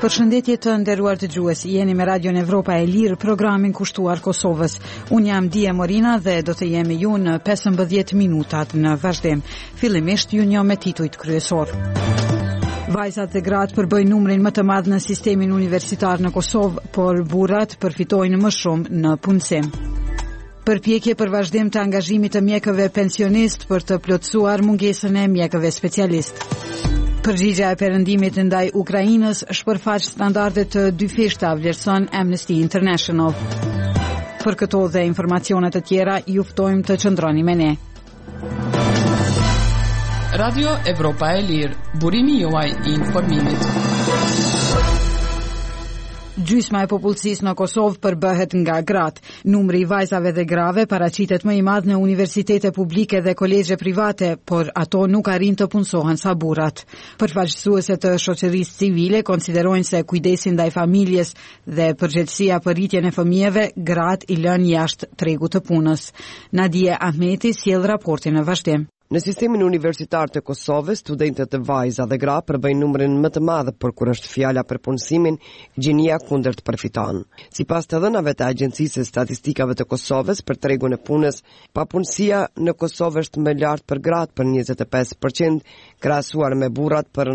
Përshëndetje të nderuar dëgjues, jeni me Radion Evropa e Lirë, programin kushtuar Kosovës. Unë jam Dia Morina dhe do të jemi ju në 15 minutat në vazhdim. Fillimisht ju njoh me titujt kryesor. Vajzat dhe gratë përbëjnë numrin më të madh në sistemin universitar në Kosovë, por burrat përfitojnë më shumë në punësim. Përpjekje për vazhdim të angazhimit të mjekëve pensionist për të plotësuar mungesën e mjekëve specialist. Përgjigja e perëndimit ndaj Ukrainës shpërfaq standardet të dyfishta, vlerëson Amnesty International. Për këto dhe informacione të tjera, ju ftojmë të qëndroni me ne. Radio Evropa e Lirë, burimi juaj I informimit. Gjysma e popullsisë në Kosovë përbëhet nga gratë. Numri I vajzave dhe grave paraqitet më I madh në universitete publike dhe kolegje private, por ato nuk arrin të punësohen sa burrat. Përfaqësuese të shoqërisë civile konsiderojnë se kujdesi ndaj familjes dhe përgjegjësia për rritjen e fëmijëve gratë I lën jashtë tregut të punës. Nadie Ahmeti sjell raportin në vazhdim. Në sistemin universitar të Kosovës, studentët e vajza dhe gra përbëjnë numrin më të madh, por kur është fjala për punësimin, gjinia kundërt përfiton. Sipas të dhënave të Agjencisë së Statistikave të Kosovës për tregun e punës, papunësia në Kosovë është më lart për gratë për 25%, krahasuar me burrat për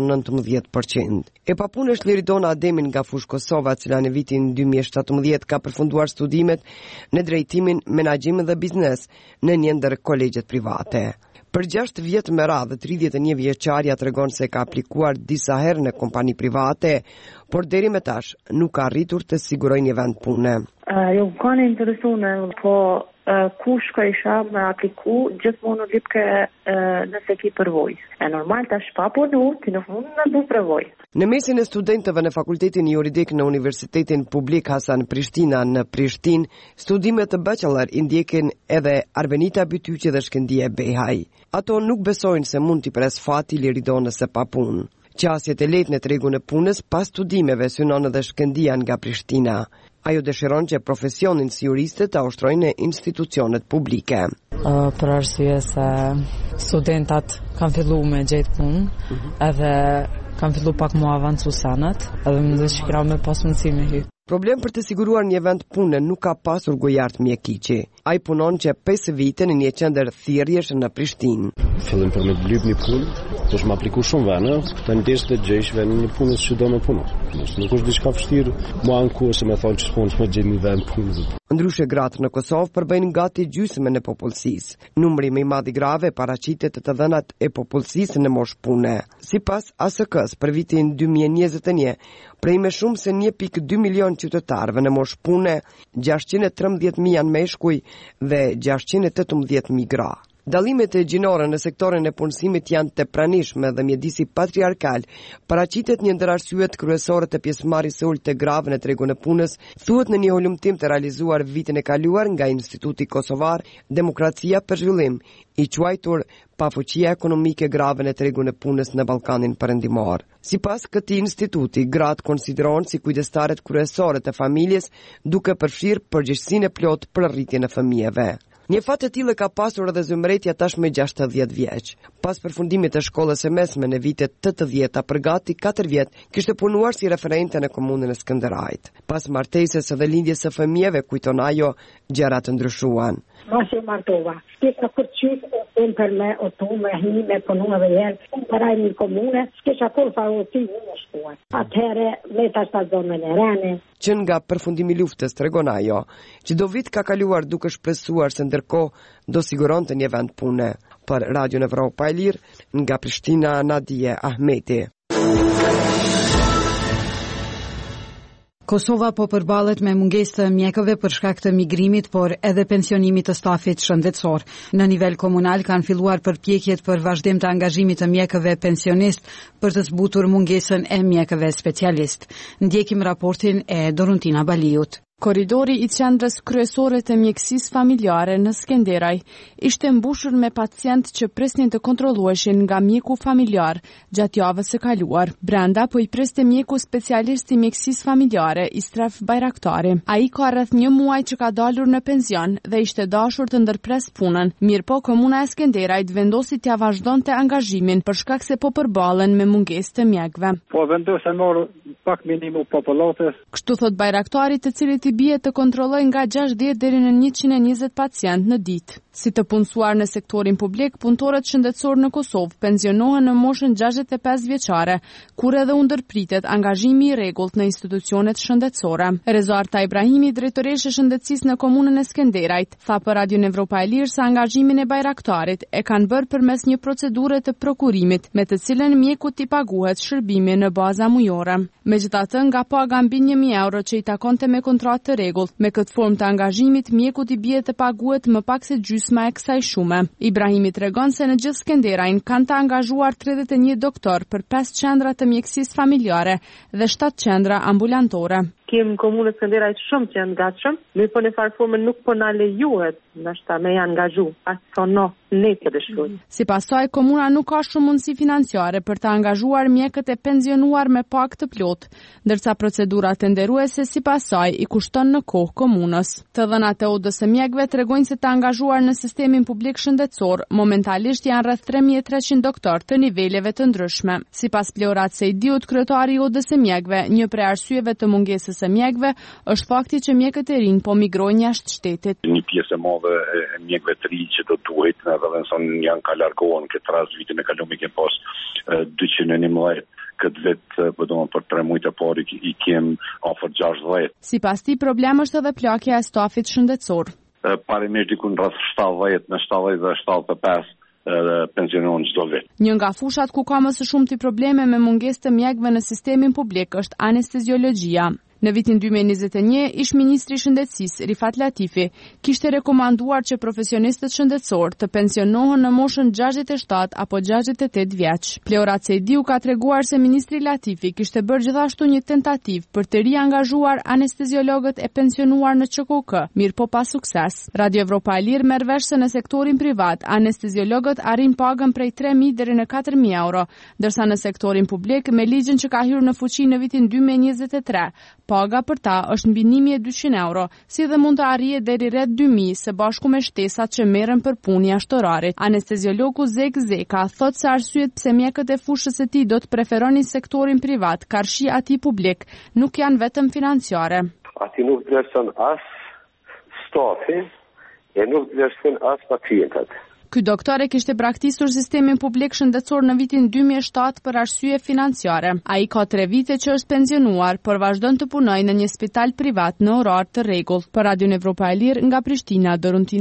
19%. E papunë është Liridona Ademin nga Fush Kosova, e cila në vitin 2017 ka përfunduar studimet në drejtimin, menaxhim dhe biznes në një ndër kolegjet private. Për 6 vjet me radhë, 31 vjeçaria tregon se ka aplikuar disa herë në kompani private, por deri më tash nuk ka arritur të sigurojë një vend pune. Jo kanë interesuar, po kush ka isha me apliku, gjithmonë lipke nëse ki përvoj. E normal tash pa punu, ti në fund në du përvoj. Në mesin e studentëve në Fakultetin Juridik në Universitetin Publik Hasan Prishtina në Prishtinë, studimet të bachelor I ndjekin edhe Arbenita Bytyqi dhe Shkëndije Behaj. Ato nuk besojnë se mund t'i pres fati Liridonës së papunë. Qasjet e lehtë në tregun e punës pas studimeve synon edhe Shkëndia nga Prishtina. Ajo dëshiron që profesionin si juriste ta ushtrojnë në institucionet publike. Për arsye se studentat kanë filluar me gjetë punë, edhe kanë filluar pak më avancu sanat, edhe më dëshiroj me pas mundësi me hy. Problem për të siguruar një vend pune nuk ka pasur Gojart Mjekiqi. Ai punon që 5 vite në një qendër thirrjesh në Prishtinë. Fillim për me blyp një punë, të shmë apliku shumë vene, të ndesh të gjeshve në një punës që do me puno. Nuk është diçka vështirë, mua në ku se me thonë që s'punës me gjithë një vend punë. Ndryshe gratë në Kosovë përbëjnë gati gjysmën e popullsisë. Numri më I madh I grave paraqitet të dhënat e popullsisë në moshë pune. Sipas ASK-s për vitin 2021, prej më shumë se 1.2 milion qytetarëve në moshë pune, 613.000 janë meshkuj dhe 618.000 gra. Dallimet e gjinore në sektorin e punësimit janë të pranishme dhe mjedisi patriarkal paraqitet një ndër arsyet kryesore të pjesëmarrjes së ulët të grave në tregun e punës, thuhet në një holumtim të realizuar vitin e kaluar nga Instituti Kosovar Demokracia për Zhvillim, I quajtur pafuqia ekonomike grave në tregun e punës në Ballkanin Perëndimor. Sipas këtij instituti, gratë konsiderohen si kujdestaret kryesore të familjes, duke përfshirë përgjegjësinë e plotë për rritjen e fëmijëve. Një fat të tillë ka pasur edhe zymretja tashmë 60 vjeç. Pas përfundimit të shkollës së mesme në vitet 80 për gati 4 vjet, kishte punuar si referente në komunën e Skënderajit. Pas martesës dhe lindjes së fëmijëve, kujton ajo, gjërat ndryshuan. Mos e martova. Kisha kurçit unë për me otu, me hi, me punu edhe jerë. Unë përaj një komune, s'kisha kur fa oti në shkuar. Atëhere, veta stazonën e rene. Që nga përfundimi luftës, tregon ajo, që do vit ka kaluar duke shpresuar se ndërkohë do siguron të një vend pune. Për Radion Evropa e Lirë, nga Prishtina, Nadie Ahmeti. Kosova po përballet me mungesë të mjekëve për shkak të migrimit, por edhe pensionimit të stafit shëndetësor. Në nivel komunal kanë filluar përpjekjet për vazhdim të angazhimit të mjekëve pensionist për të zbutur mungesën e mjekëve specialist. Ndjekim raportin e Doruntina Baliut. Korridori I qendrës kryesore të mjekësisë familjare në Skenderaj ishte mbushur me pacientë që presnin të kontrolluheshin nga mjeku familjar gjatë javës së kaluar. Brenda po I preste mjeku specialist I mjekësisë familjare Istraf Bajraktari. Ai ka rreth 1 muaj që ka dalur në pension dhe ishte dashur të ndërpres punën. Mirëpo komuna e Skenderajt vendosi t'ia vazhdonte angazhimin për shkak se po përballen me mungesë të mjekëve. Po vendosën morë pak minimum popullatës. Kështu thot Bajraktari, të cilit i bie të kontrollojë nga 60 deri në 120 pacient në ditë. Si të punësuar në sektorin publik, punëtorët shëndetësor në Kosovë pensionohen në moshën 65 vjeçare, kur edhe u ndërpritet angazhimi i rregullt në institucionet shëndetësore. Rezo Arta Ibrahimi, drejtoreshe e shëndetësisë në komunën e Skenderajt, tha për Radion Evropa e Lirë se angazhimin e Bajraktarit e kanë bërë përmes një procedure të prokurimit, me të cilën mjekut t'i paguhet shërbimi në baza mujore. Megjithatë, nga paga mbi 1.000 euro që i takonte me kontratë të rregullt, me këtë formë të angazhimit mjekut i bie të paguhet më pak se gjysma e kësaj shume. Ibrahimi tregon se në gjithë Skenderajin kanë të angazhuar 31 doktor për 5 qendra të mjekësisë familjare dhe 7 qendra ambulantore. Kemë komunës Skenderajt shumë që janë gatshëm, mirë po në farë formën nuk po na lejuhet ndoshta me janë angazhu, aso no ne të dëshirojmë. Sipas saj, komuna nuk ka shumë mundësi financiare për të angazhuar mjekët e pensionuar me pak të plot, ndërsa procedurat tenderuese sipas saj i kushton në kohë komunës. Të dhënat e odës së mjekëve tregojnë se të angazhuar në sistemin publik shëndetësor momentalisht janë rreth 3300 doktor të niveleve të ndryshme. Sipas Pleorat Sejdiut, kryetari i odës së mjekëve, një prej arsyeve të mungesës së mjekëve është fakti që mjekët e rinj po migrojnë jashtë shtetit. Një pjesë e madhe e mjekëve të rinj që do duhet edhe nëson janë ka largohen këtë rast vitin e kaluar ke pas 211 këtë vetë për 3 muajt e parë i kem afër 60. Sipas tij, problem është edhe plakja e stafit shëndetësor. Parimisht diku rreth 70 në 70 dhe 75 pensionon çdo vit. Një nga fushat ku ka më së shumti probleme me mungesë të mjekëve në sistemin publik është anesteziologjia. Në vitin 2021, ish-ministri i shëndetësisë Rifat Latifi kishte rekomanduar që profesionistët shëndetësor të pensionohen në moshën 67 apo 68 vjeç. Pleorat Sejdiu ka treguar se ministri Latifi kishte bërë gjithashtu një tentativë për të riangazhuar anesteziologët e pensionuar në QKK, mirë po pa sukses. Radio Evropa e Lirë merr vesh se në sektorin privat anesteziologët arrin pagën prej 3.000 deri në 4.000 euro, ndërsa në sektorin publik me ligjin që ka hyrë në fuqi në vitin 2023, paga për ta është mbi 1.200 euro, si dhe mund të arrihet deri rreth 2.000 së bashku me shtesat që merren për punë jashtë orarit. Anesteziologu Zek Zeka thot se arsyet pse mjekët e fushës së tij do të preferonin sektorin privat, karshi atij publik, nuk janë vetëm financiare. Ati nuk vlerëson as stafi e nuk vlerëson as pacientët. Ky doktor e kishte braktisur sistemin publik shëndetësor në vitin 2007 për arsye financiare. Ai ka 3 vite që është pensionuar, por vazhdon të punojë në një spital privat në orar të rregullt. Për Radion Evropa e Lirë nga Prishtina, Doruntina